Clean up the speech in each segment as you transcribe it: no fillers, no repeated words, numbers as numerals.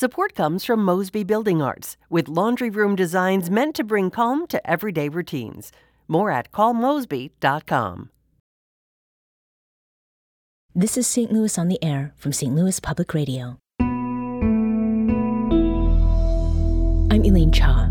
Support comes from Mosby Building Arts, with laundry room designs meant to bring calm to everyday routines. More at callmosby.com. This is St. Louis on the Air from St. Louis Public Radio. I'm Elaine Cha.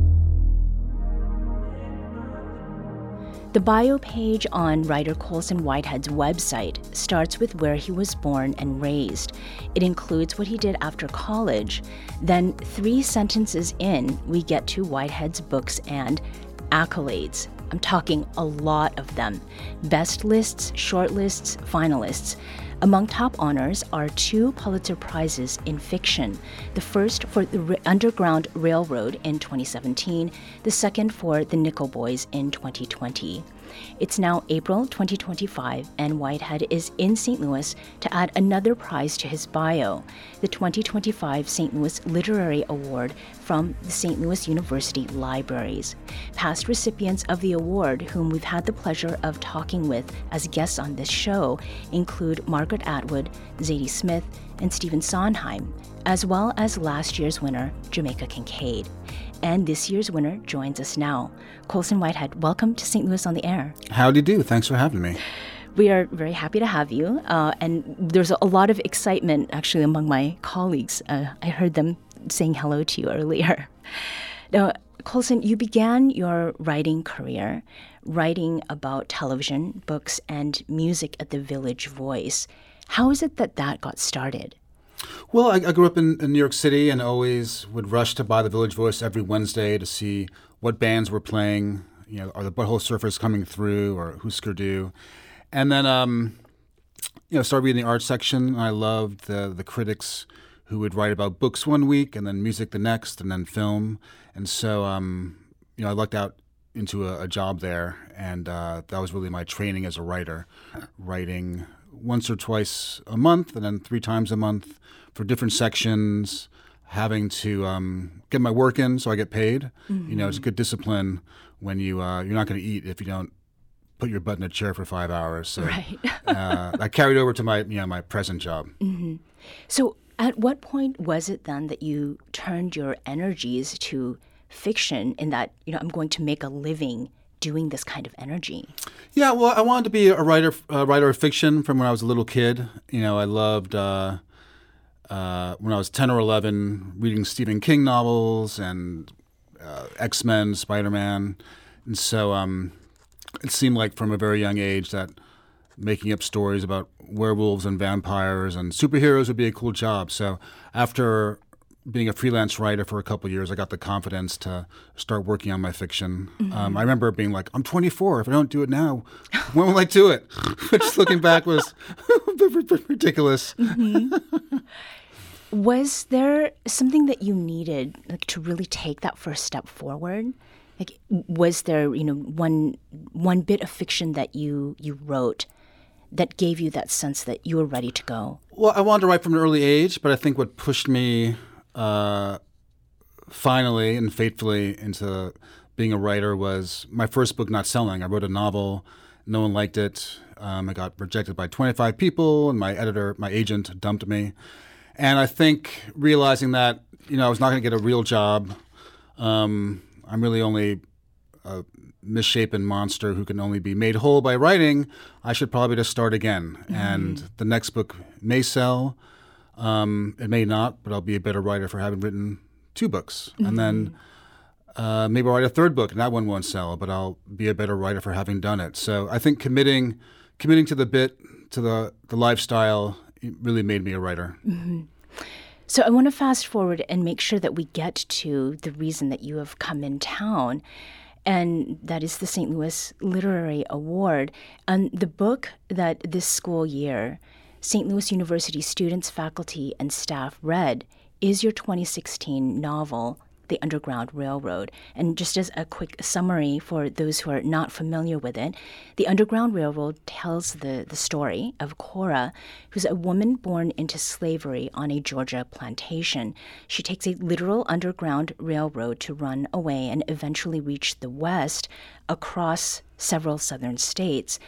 The bio page on writer Colson Whitehead's website starts with where he was born and raised. It includes what he did after college. Then 3 sentences in, we get to Whitehead's books and accolades. I'm talking a lot of them. Best lists, short lists, finalists. Among top honors are 2 Pulitzer Prizes in fiction. The first for the Underground Railroad in 2017, the second for The Nickel Boys in 2020. It's now April 2025, and Whitehead is in St. Louis to add another prize to his bio, the 2025 St. Louis Literary Award from the St. Louis University Libraries. Past recipients of the award, whom we've had the pleasure of talking with as guests on this show, include Margaret Atwood, Zadie Smith, and Stephen Sondheim, as well as last year's winner, Jamaica Kincaid. And this year's winner joins us now. Colson Whitehead, welcome to St. Louis on the Air. Howdy do. Thanks for having me. We are very happy to have you. And there's a lot of excitement, actually, among my colleagues. I heard them saying hello to you earlier. Now, Colson, you began your writing career writing about television, books, and music at the Village Voice. How is it that got started? Well, I grew up in New York City and always would rush to buy the Village Voice every Wednesday to see what bands were playing. You know, are the Butthole Surfers coming through, or Husker Du? And then, started reading the art section. I loved the critics who would write about books one week and then music the next and then film. And so, I lucked out into a job there, and that was really my training as a writer, writing once or twice a month and then 3 times a month for different sections, having to get my work in so I get paid. Mm-hmm. You know, it's a good discipline when you're not going to eat if you don't put your butt in a chair for 5 hours. So right. I carried over to my present job. Mm-hmm. So at what point was it then that you turned your energies to fiction in that, I'm going to make a living doing this kind of energy? Yeah, well, I wanted to be a writer of fiction from when I was a little kid. I loved when I was 10 or 11 reading Stephen King novels and X-Men, Spider-Man. And so it seemed like from a very young age that making up stories about werewolves and vampires and superheroes would be a cool job. So after being a freelance writer for a couple of years, I got the confidence to start working on my fiction. Mm-hmm. I remember being like, I'm 24. If I don't do it now, when will I do it? Which, looking back, was ridiculous. Mm-hmm. Was there something that you needed to really take that first step forward? Was there, one bit of fiction that you wrote that gave you that sense that you were ready to go? Well, I wanted to write from an early age, but I think what pushed me finally and faithfully into being a writer was my first book not selling. I wrote a novel. No one liked it. I got rejected by 25 people, and my agent dumped me. And I think realizing that, I was not going to get a real job. I'm really only a misshapen monster who can only be made whole by writing. I should probably just start again. Mm-hmm. And the next book may sell. It may not, but I'll be a better writer for having written 2 books. Mm-hmm. And then maybe I'll write a 3rd book, and that one won't sell, but I'll be a better writer for having done it. So I think committing to the bit, to the lifestyle, it really made me a writer. Mm-hmm. So I want to fast forward and make sure that we get to the reason that you have come in town, and that is the St. Louis Literary Award. And the book that this school year St. Louis University students, faculty, and staff read is your 2016 novel, The Underground Railroad. And just as a quick summary for those who are not familiar with it, The Underground Railroad tells the story of Cora, who's a woman born into slavery on a Georgia plantation. She takes a literal underground railroad to run away and eventually reach the West across several southern states.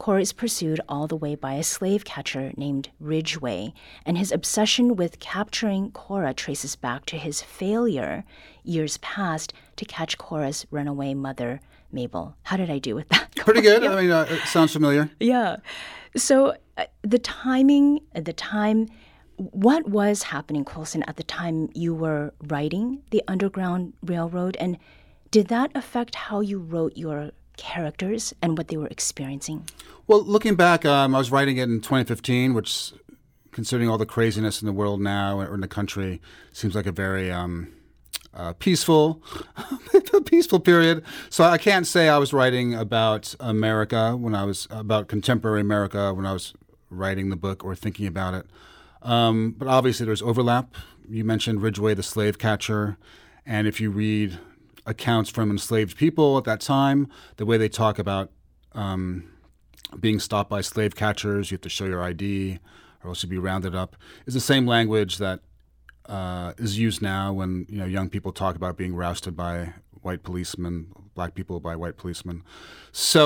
Cora is pursued all the way by a slave catcher named Ridgway, and his obsession with capturing Cora traces back to his failure years past to catch Cora's runaway mother, Mabel. How did I do with that? Pretty good. I mean, it sounds familiar. Yeah. So the time, what was happening, Coulson, at the time you were writing The Underground Railroad, and did that affect how you wrote your characters and what they were experiencing? Well, looking back, I was writing it in 2015, which, considering all the craziness in the world now or in the country, seems like a very peaceful period. So I can't say I was writing about America about contemporary America when I was writing the book or thinking about it. But obviously there's overlap. You mentioned Ridgway, the slave catcher, and if you read accounts from enslaved people at that time, the way they talk about being stopped by slave catchers, you have to show your ID or else you'll be rounded up, is the same language that is used now when young people talk about being rousted by white policemen, black people by white policemen. So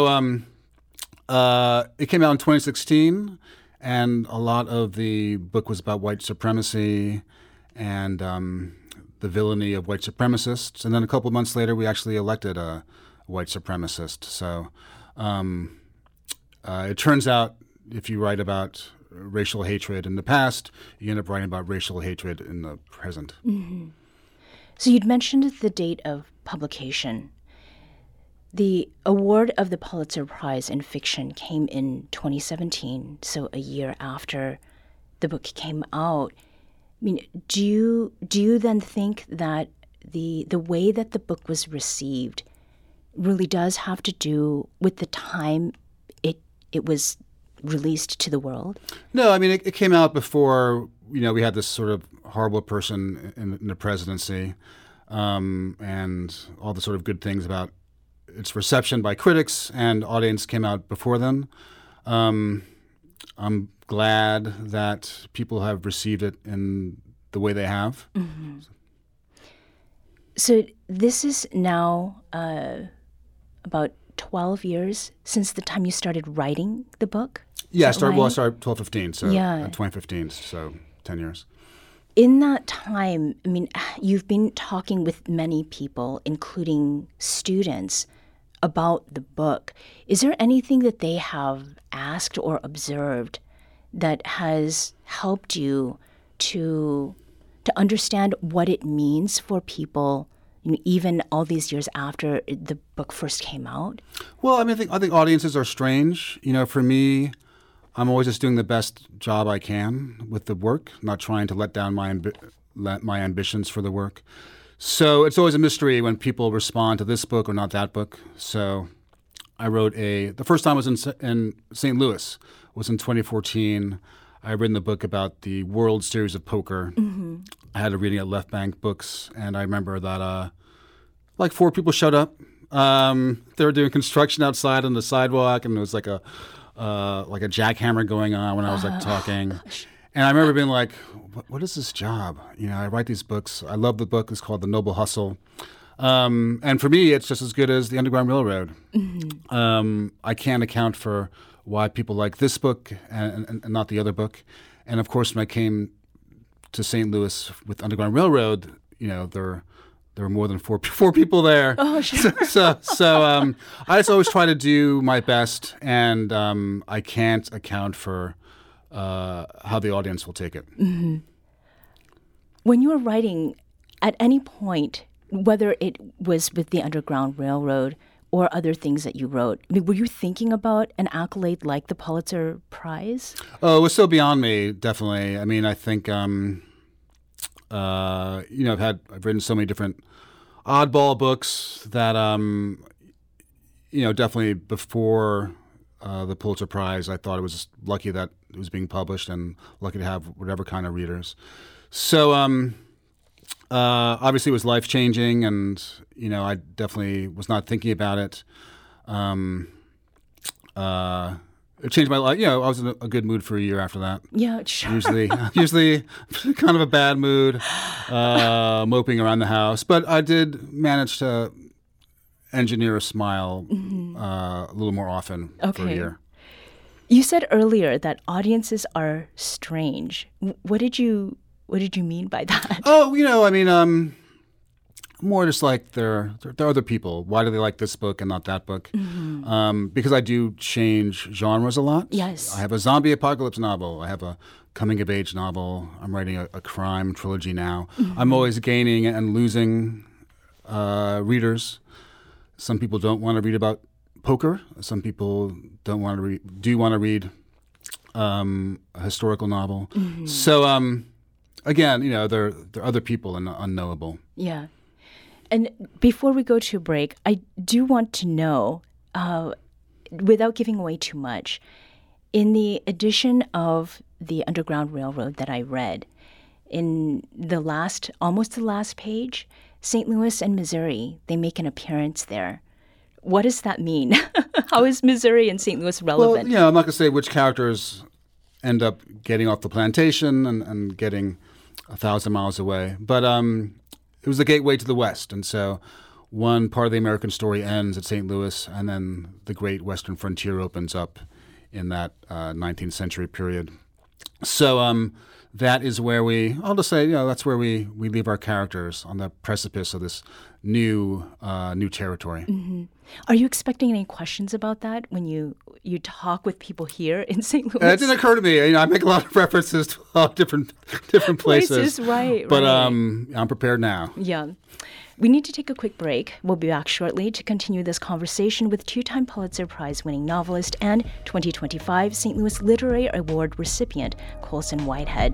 it came out in 2016, and a lot of the book was about white supremacy and the villainy of white supremacists. And then a couple of months later, we actually elected a white supremacist. So it turns out if you write about racial hatred in the past, you end up writing about racial hatred in the present. Mm-hmm. So you'd mentioned the date of publication. The award of the Pulitzer Prize in Fiction came in 2017, so a year after the book came out. I mean, do you then think that the way that the book was received really does have to do with the time it was released to the world? No, I mean, it came out before, we had this sort of horrible person in the presidency, and all the sort of good things about its reception by critics and audience came out before then. I'm glad that people have received it in the way they have. Mm-hmm. So this is now about 12 years since the time you started writing the book? Yeah, I started 12-15, so 2015, so 10 years. In that time, I mean, you've been talking with many people, including students, about the book. Is there anything that they have asked or observed that has helped you to understand what it means for people, even all these years after the book first came out? Well, I mean, I think audiences are strange. For me, I'm always just doing the best job I can with the work, not trying to let down my ambitions for the work. So it's always a mystery when people respond to this book or not that book. So I wrote the first time I was in St. Louis was in 2014. I had written the book about the World Series of Poker. Mm-hmm. I had a reading at Left Bank Books, and I remember that like 4 people showed up. They were doing construction outside on the sidewalk, and it was like a jackhammer going on when I was talking. Gosh. And I remember being like, what is this job? I write these books. I love the book. It's called The Noble Hustle. And for me, it's just as good as The Underground Railroad. Mm-hmm. I can't account for why people like this book and not the other book. And of course, when I came to St. Louis with Underground Railroad, there were more than four people there. Oh, sure. So I just always try to do my best, and I can't account for how the audience will take it. Mm-hmm. When you were writing, at any point, whether it was with the Underground Railroad or other things that you wrote, I mean, were you thinking about an accolade like the Pulitzer Prize? Oh, it was so beyond me, definitely. I mean, I think, I've written so many different oddball books that, definitely before the Pulitzer Prize, I thought it was just lucky that it was being published and lucky to have whatever kind of readers. So obviously it was life-changing, and, I definitely was not thinking about it. It changed my life. I was in a good mood for a year after that. Yeah, sure. Usually kind of a bad mood, moping around the house. But I did manage to engineer a smile a little more often for a year. You said earlier that audiences are strange. What did you mean by that? Oh, more just like they're other people. Why do they like this book and not that book? Because I do change genres a lot. Yes. I have a zombie apocalypse novel. I have a coming-of-age novel. I'm writing a crime trilogy now. I'm always gaining and losing readers. Some people don't want to read about poker. Some people don't want to do want to read a historical novel. So again, they're other people and unknowable. Yeah. And before we go to a break, I do want to know, without giving away too much, in the edition of the Underground Railroad that I read, in almost the last page, St. Louis and Missouri, they make an appearance there. What does that mean? How is Missouri and St. Louis relevant? Well, I'm not going to say which characters end up getting off the plantation and getting 1,000 miles away, but it was the gateway to the West, and so one part of the American story ends at St. Louis, and then the great Western frontier opens up in that 19th century period. So that is where I'll just say, that's where we leave our characters on the precipice of this new territory. Are you expecting any questions about that when you talk with people here in St. Louis? It didn't occur to me. I make a lot of references to a lot of different places. Right. But I'm prepared now. Yeah. We need to take a quick break. We'll be back shortly to continue this conversation with two-time Pulitzer Prize-winning novelist and 2025 St. Louis Literary Award recipient Colson Whitehead.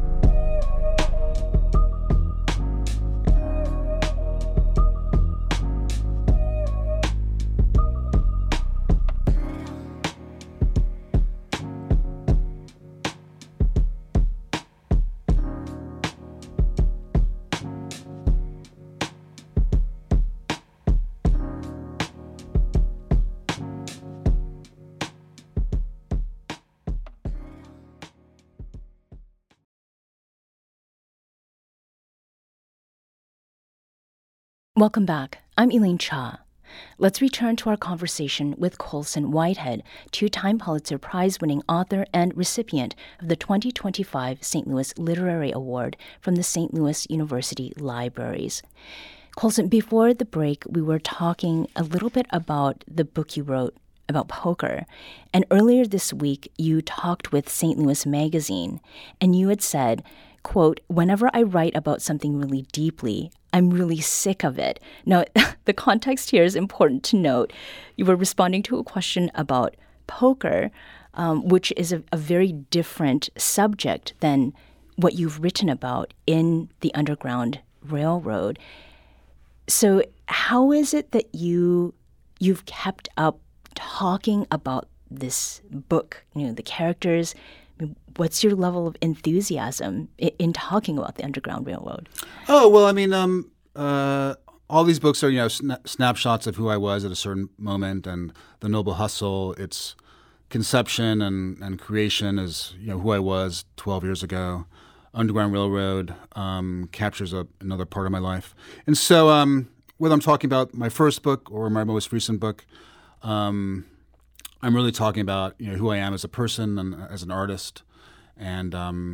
Welcome back. I'm Elaine Cha. Let's return to our conversation with Colson Whitehead, two-time Pulitzer Prize-winning author and recipient of the 2025 St. Louis Literary Award from the St. Louis University Libraries. Colson, before the break, we were talking a little bit about the book you wrote about poker. And earlier this week, you talked with St. Louis Magazine, and you had said, quote, "Whenever I write about something really deeply, I'm really sick of it." Now, the context here is important to note. You were responding to a question about poker, which is a very different subject than what you've written about in the Underground Railroad. So how is it that you've kept up talking about this book, the characters? What's your level of enthusiasm in talking about the Underground Railroad? Oh, well, all these books are, snapshots of who I was at a certain moment, and The Noble Hustle, its conception and creation is, who I was 12 years ago. Underground Railroad captures another part of my life. And so whether I'm talking about my first book or my most recent book, I'm really talking about who I am as a person and as an artist, and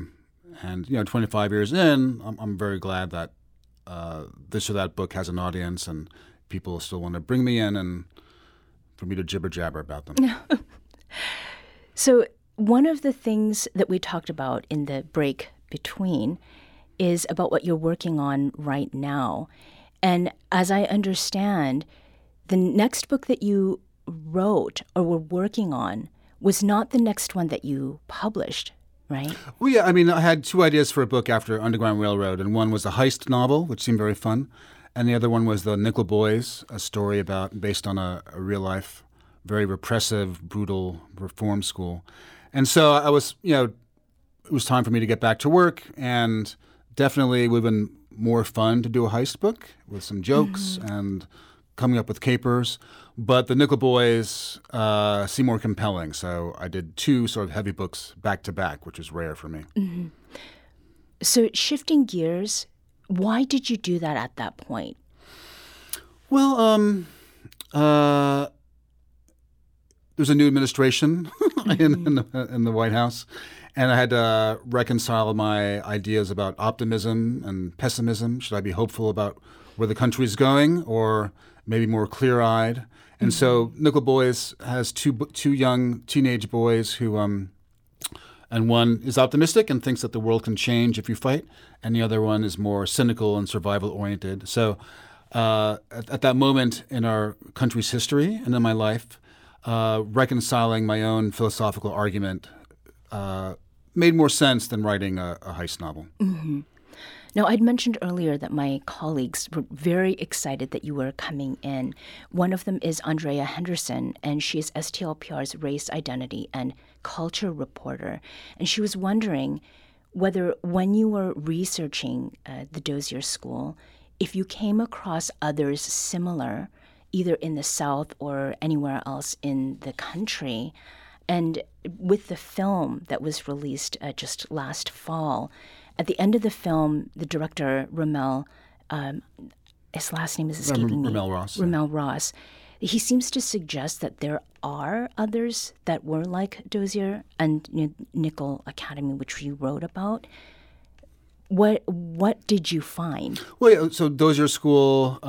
25 years in, I'm very glad that this or that book has an audience and people still want to bring me in and for me to jibber jabber about them. So one of the things that we talked about in the break between is about what you're working on right now, and as I understand, the next book that you wrote or were working on was not the next one that you published, right? Well, yeah, I had two ideas for a book after Underground Railroad, and one was a heist novel, which seemed very fun, and the other one was The Nickel Boys, a story based on a real-life, very repressive, brutal reform school. And so I was, it was time for me to get back to work, and definitely it would have been more fun to do a heist book with some jokes and coming up with capers. But the Nickel Boys seem more compelling, so I did two sort of heavy books back to back, which is rare for me. Mm-hmm. So shifting gears, why did you do that at that point? Well, there's a new administration in the White House. And I had to reconcile my ideas about optimism and pessimism. Should I be hopeful about where the country is going, or maybe more clear-eyed? And so Nickel Boys has two young teenage boys who, and one is optimistic and thinks that the world can change if you fight, and the other one is more cynical and survival-oriented. So at that moment in our country's history and in my life, reconciling my own philosophical argument made more sense than writing a heist novel. Mm-hmm. Now, I'd mentioned earlier that my colleagues were very excited that you were coming in. One of them is Andrea Henderson, and she is STLPR's race, identity, and culture reporter. And she was wondering whether when you were researching the Dozier School, if you came across others similar, either in the South or anywhere else in the country. And with the film that was released just last fall, at the end of the film, the director, Ramel, his last name is escaping me. Ramel Ross. Ramel Ross. He seems to suggest that there are others that were like Dozier and Nickel Academy, which you wrote about. What did you find? Well, yeah, so Dozier School,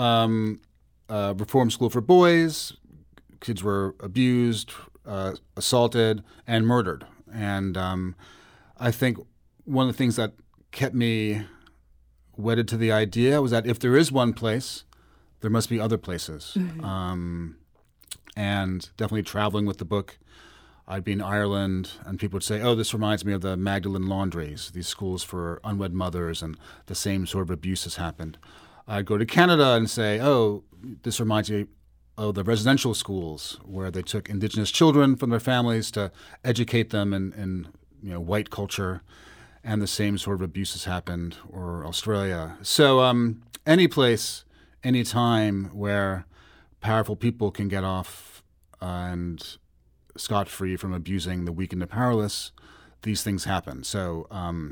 reform school for boys. Kids were abused, assaulted, and murdered. And I think one of the things that kept me wedded to the idea was that if there is one place, there must be other places. Mm-hmm. And definitely traveling with the book, I'd be in Ireland, and people would say, oh, this reminds me of the Magdalen Laundries, these schools for unwed mothers, and the same sort of abuse has happened. I'd go to Canada and say, oh, this reminds me of the residential schools where they took Indigenous children from their families to educate them in white culture, and the same sort of abuse has happened, or Australia. So any place, any time where powerful people can get off and scot-free from abusing the weak and the powerless, these things happen. So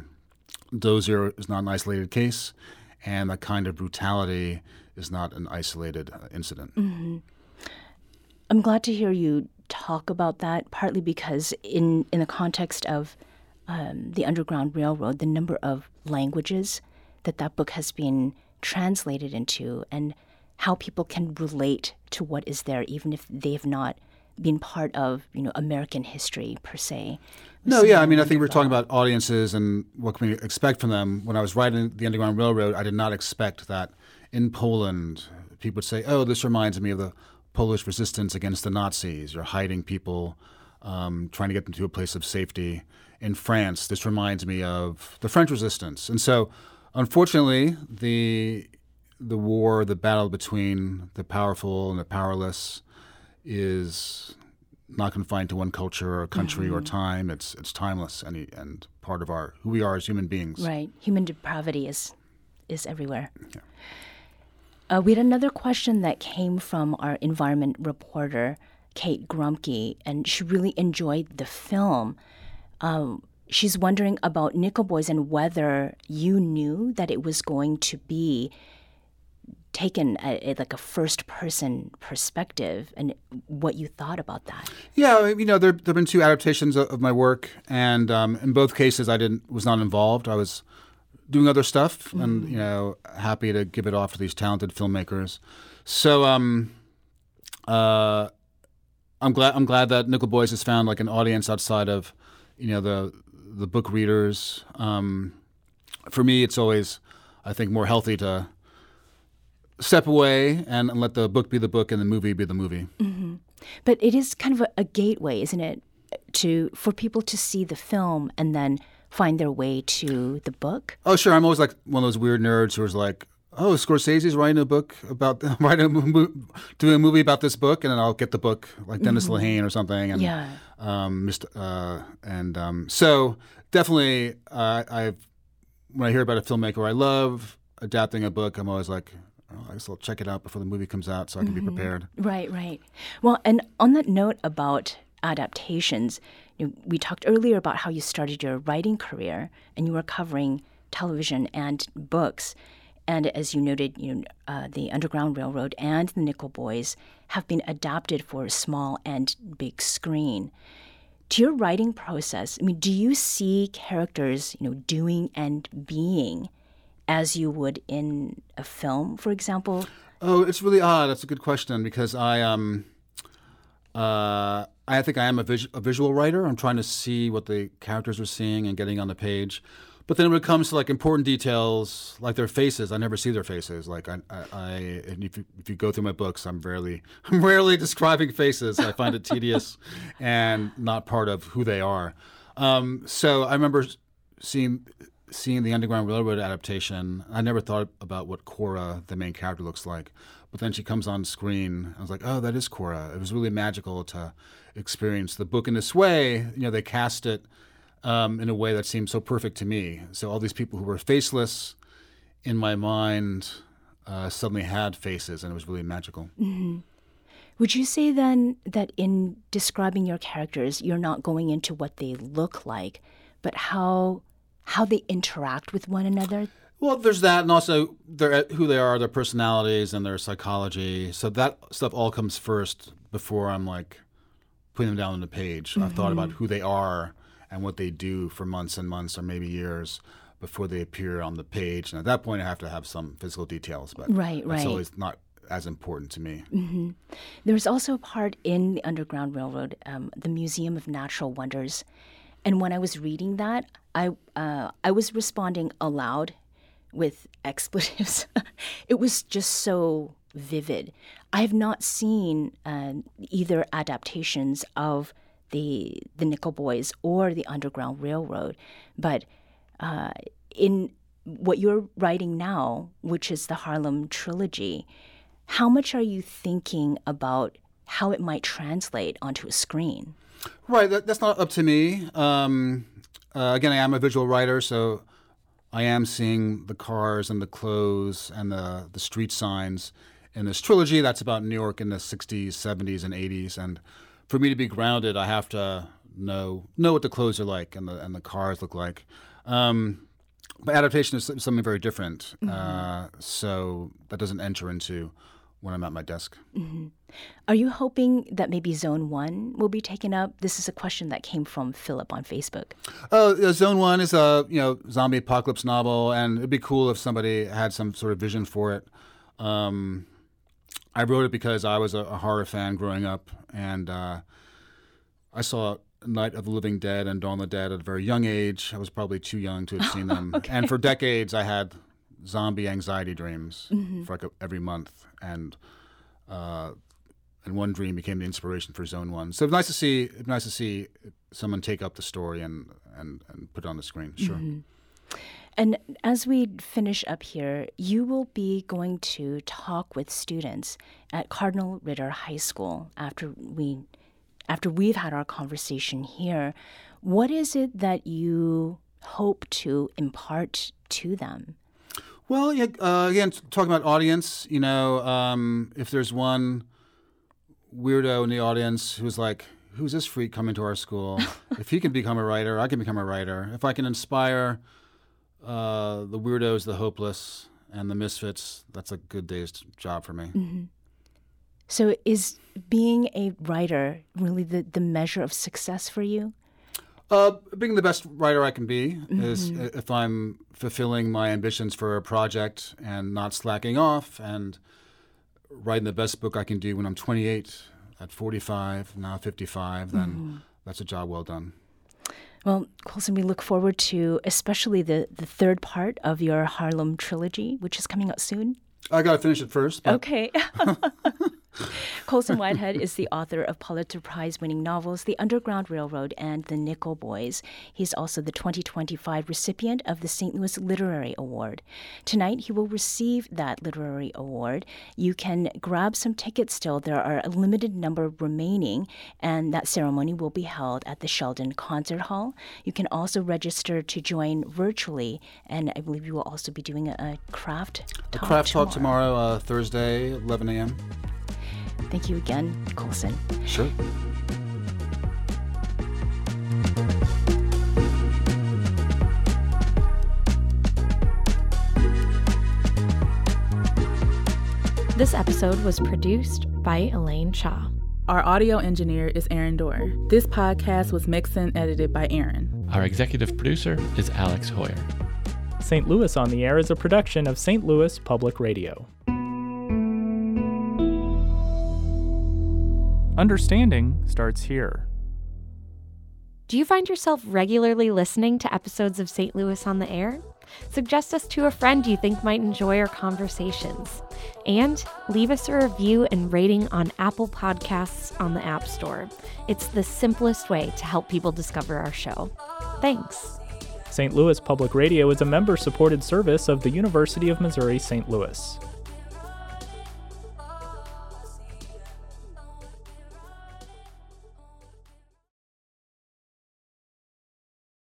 Dozier is not an isolated case, and that kind of brutality is not an isolated incident. Mm-hmm. I'm glad to hear you talk about that, partly because in the context of the Underground Railroad, the number of languages that book has been translated into and how people can relate to what is there, even if they have not been part of, American history per se. No, yeah, I mean, I think we're talking about audiences and what can we expect from them. When I was writing The Underground Railroad, I did not expect that in Poland, people would say, oh, this reminds me of the Polish resistance against the Nazis. You're hiding people, trying to get them to a place of safety. In France, this reminds me of the French resistance. And so, unfortunately, the war, the battle between the powerful and the powerless is not confined to one culture or country or time. It's timeless and part of who we are as human beings. Right. Human depravity is everywhere. Yeah. We had another question that came from our environment reporter, Kate Grumke, and she really enjoyed the film. She's wondering about Nickel Boys and whether you knew that it was going to be taken like a first-person perspective, and what you thought about that. Yeah, there have been two adaptations of my work, and in both cases, I was not involved. I was doing other stuff, and happy to give it off to these talented filmmakers. So I'm glad that Nickel Boys has found like an audience outside of the book readers. For me, it's always, I think, more healthy to step away and let the book be the book and the movie be the movie. Mm-hmm. But it is kind of a gateway, isn't it, for people to see the film and then find their way to the book? Oh, sure. I'm always like one of those weird nerds who was like, oh, Scorsese's writing a book about doing a movie about this book, and then I'll get the book like Dennis Lehane or something. And, yeah. So definitely, when I hear about a filmmaker I love adapting a book, I'm always like, oh, I guess I'll check it out before the movie comes out so I can be prepared. Right. Well, and on that note about adaptations, we talked earlier about how you started your writing career and you were covering television and books. And as you noted, the Underground Railroad and the Nickel Boys have been adapted for small and big screen. to your writing process, I mean, do you see characters, doing and being as you would in a film, for example? Oh, it's really odd. That's a good question because I think I am a visual writer. I'm trying to see what the characters are seeing and getting on the page. But then when it comes to like important details, like their faces, I never see their faces. Like and if you go through my books, I'm rarely describing faces. I find it tedious and not part of who they are. So I remember seeing the Underground Railroad adaptation. I never thought about what Cora, the main character, looks like. But then she comes on screen. I was like, oh, that is Cora. It was really magical to experience the book in this way. They cast it in a way that seemed so perfect to me. So all these people who were faceless in my mind suddenly had faces, and it was really magical. Mm-hmm. Would you say then that in describing your characters, you're not going into what they look like, but how they interact with one another? Well, there's that, and also who they are, their personalities, and their psychology. So that stuff all comes first before I'm like putting them down on the page. Mm-hmm. I've thought about who they are and what they do for months and months or maybe years before they appear on the page. And at that point, I have to have some physical details, but that's always not as important to me. Mm-hmm. There's also a part in the Underground Railroad, the Museum of Natural Wonders. And when I was reading that, I was responding aloud with expletives. It was just so vivid. I have not seen either adaptations of the Nickel Boys or the Underground Railroad, but in what you're writing now, which is the Harlem Trilogy, how much are you thinking about how it might translate onto a screen? Right, that's not up to me. Again, I am a visual writer, so I am seeing the cars and the clothes and the street signs in this trilogy. That's about New York in the 60s, 70s, and 80s. And for me to be grounded, I have to know what the clothes are like and the cars look like. But adaptation is something very different. Mm-hmm. So that doesn't enter into when I'm at my desk. Mm-hmm. Are you hoping that maybe Zone 1 will be taken up? This is a question that came from Philip on Facebook. Zone 1 is a zombie apocalypse novel, and it'd be cool if somebody had some sort of vision for it. I wrote it because I was a horror fan growing up, and I saw Night of the Living Dead and Dawn of the Dead at a very young age. I was probably too young to have seen them. Okay. And for decades, I had zombie anxiety dreams for like every month, and one dream became the inspiration for Zone 1. So it's nice to see someone take up the story and put it on the screen. Sure. Mm-hmm. And as we finish up here, you will be going to talk with students at Cardinal Ritter High School after we've had our conversation here. What is it that you hope to impart to them? Well, again, talking about audience, if there's one weirdo in the audience who's like, who's this freak coming to our school? If he can become a writer, I can become a writer. If I can inspire the weirdos, the hopeless, and the misfits, that's a good day's job for me. Mm-hmm. So is being a writer really the measure of success for you? Being the best writer I can be is if I'm fulfilling my ambitions for a project and not slacking off and writing the best book I can do when I'm 28, at 45, now 55, then that's a job well done. Well, Colson, we look forward to especially the third part of your Harlem Trilogy, which is coming out soon. I got to finish it first. Okay. Colson Whitehead is the author of Pulitzer Prize-winning novels The Underground Railroad and The Nickel Boys. He's also the 2025 recipient of the St. Louis Literary Award. Tonight, he will receive that literary award. You can grab some tickets still. There are a limited number remaining, and that ceremony will be held at the Sheldon Concert Hall. You can also register to join virtually, and I believe you will also be doing a craft talk. A craft talk tomorrow, Thursday, 11 a.m. Thank you again, Colson. Sure. This episode was produced by Elaine Shaw. Our audio engineer is Aaron Dorr. This podcast was mixed and edited by Aaron. Our executive producer is Alex Hoyer. St. Louis on the Air is a production of St. Louis Public Radio. Understanding starts here. Do you find yourself regularly listening to episodes of St. Louis on the Air? Suggest us to a friend you think might enjoy our conversations. And leave us a review and rating on Apple Podcasts on the App Store. It's the simplest way to help people discover our show. Thanks. St. Louis Public Radio is a member-supported service of the University of Missouri St. Louis.